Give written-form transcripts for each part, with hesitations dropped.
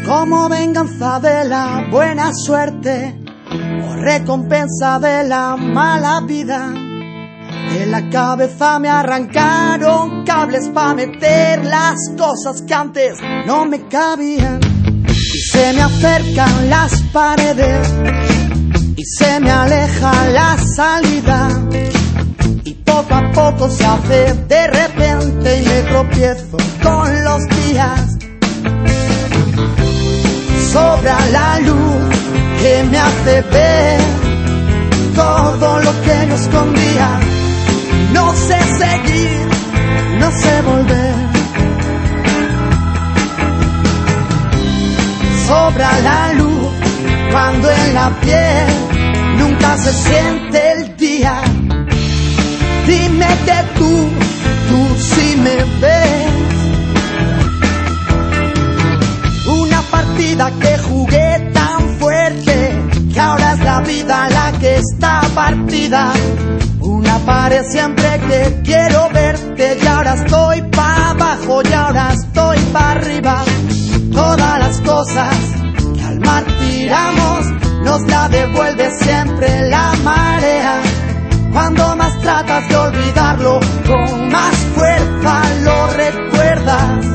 como venganza de la buena suerte o recompensa de la mala vida. De la cabeza me arrancaron cables para meter las cosas que antes no me cabían. Y se me acercan las paredes y se me aleja la salida. Y poco a poco se hace de repente y me tropiezo con los días. Sobra la luz que me hace ver todo lo que yo escondía. No sé seguir, no sé volver. Sobra la luz cuando en la piel nunca se siente el día. Dime que tú sí me ves. Una partida que jugué tan fuerte que ahora es la vida la que está partida. Una pared siempre que quiero verte y ahora estoy pa' abajo y ahora estoy pa' arriba. Todas las cosas que al mar tiramos nos la devuelve siempre la marea. Cuando más tratas de olvidarlo, con más fuerza lo recuerdas.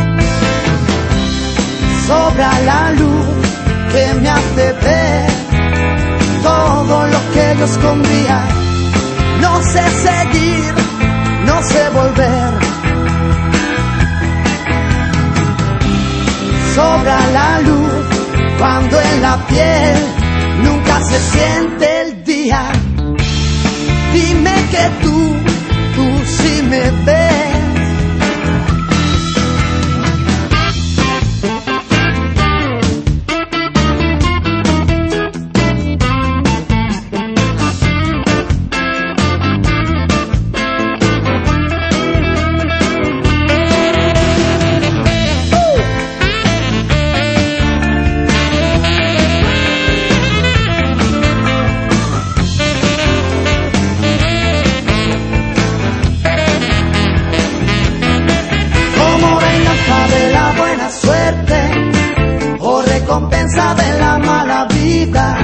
Sobra la luz que me hace ver todo lo que yo escondía. No sé seguir, no sé volver. Sobra la luz cuando en la piel nunca se siente el día. Dime que tú sí me ves. Recompensa de la mala vida.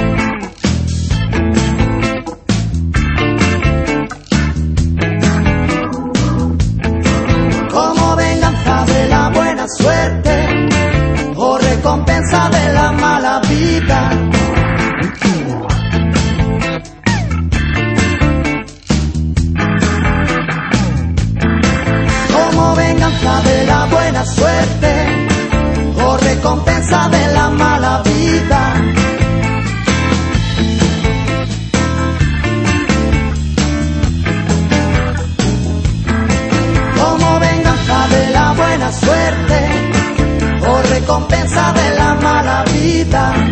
Como venganza de la buena suerte o recompensa de la mala vida. Como venganza de la buena suerte o recompensa de la mala vida. Como venganza de la buena suerte o recompensa de la mala vida.